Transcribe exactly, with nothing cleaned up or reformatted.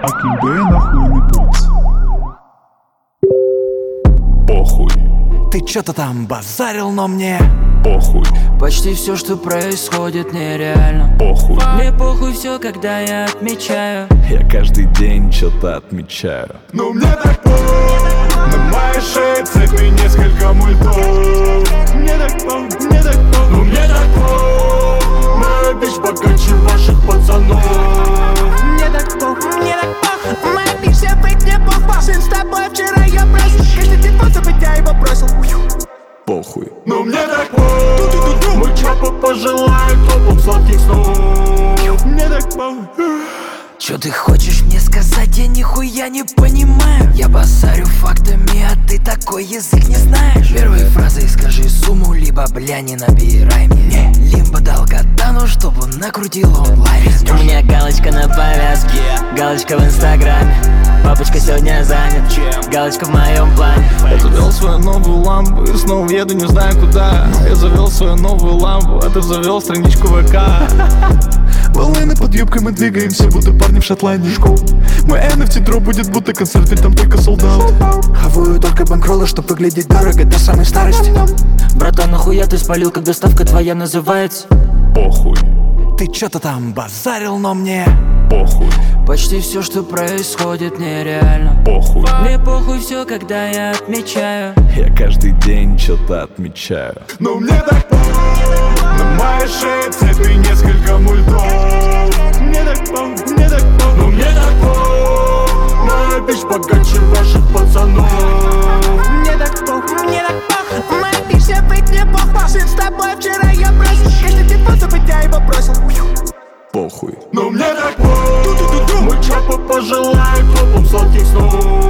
а кимбе нахуй не путь. Похуй. Ты чё-то там базарил, но мне Похуй. Почти все, что происходит, нереально. Похуй. Мне похуй все, когда я отмечаю. Я каждый день что-то отмечаю. Но мне так похуй. На моей шее цепи несколько мультов. Мне так похуй, мне так похуй. Ну мне так похуй. Моя бич богаче ваших пацанов. Мне так похуй, мне так похуй. Моя бич вся фейк, мне похуй. Сын с тобой вчера я бросил. Каждый телефон забыть, я его бросил. Похуй. Но мне так похуй. Мой чапа пожелает топом сладких снов. Мне так похуй. Чё ты хочешь мне сказать, я нихуя не понимаю. Я базарю фактами, а ты такой язык не знаешь. Первые фразы скажи сумму, либо бля не набирай мне. Лимба дал катану, чтобы он накрутил онлайн. У меня галочка на повязке, галочка в инстаграме. Папочка сегодня занят, галочка в моем плане. Я завел свою новую лампу и снова еду не знаю куда. Я завел свою новую лампу, а ты завел страничку ВК. Волны под юбкой, мы двигаемся, будто парни в Шотландии. Мой эн эф ти дроп будет, будто концерт, ведь там только солдат. хаваю только банкроллы, чтоб выглядеть дорого до самой старости. Братан, нахуя ты спалил, когда ставка твоя называется? Похуй. Ты чё-то там базарил, но мне Похуй. Почти все, что происходит, нереально. Похуй. Мне похуй все, когда я отмечаю. Я каждый день что-то отмечаю. Но мне так похуй. На моей шее цепи несколько мультов. Мне так похуй, мне так похуй. Но мне так похуй. Моя бич богаче ваших пацанов. Мне так похуй, мне так похуй. Моя бич вся фейк, мне похуй. Сын с тобой вчера я бросил. Каждый телефон забыть, я его бросил. Похуй. Но мне так похуй. Мой чапа пожелает топом сладких снов.